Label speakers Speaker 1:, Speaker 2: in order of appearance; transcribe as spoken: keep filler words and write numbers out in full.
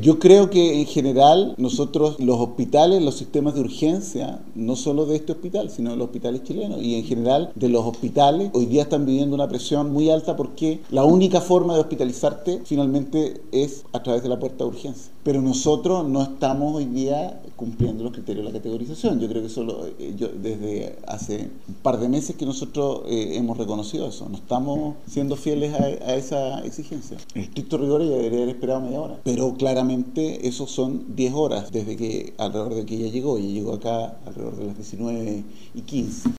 Speaker 1: Yo creo que en general nosotros, los hospitales, los sistemas de urgencia, no solo de este hospital, sino de los hospitales chilenos y en general de los hospitales, hoy día están viviendo una presión muy alta porque la única forma de hospitalizarte finalmente es a través de la puerta de urgencia. Pero nosotros no estamos hoy día cumpliendo los criterios de la categorización. Yo creo que solo eh, yo, desde hace un par de meses que nosotros eh, hemos reconocido eso. No estamos siendo fieles a, a esa exigencia. En estricto rigor yo debería haber esperado media hora. Pero claramente eso son diez horas desde que alrededor de que ella llegó. Ella llegó acá alrededor de las diecinueve y quince.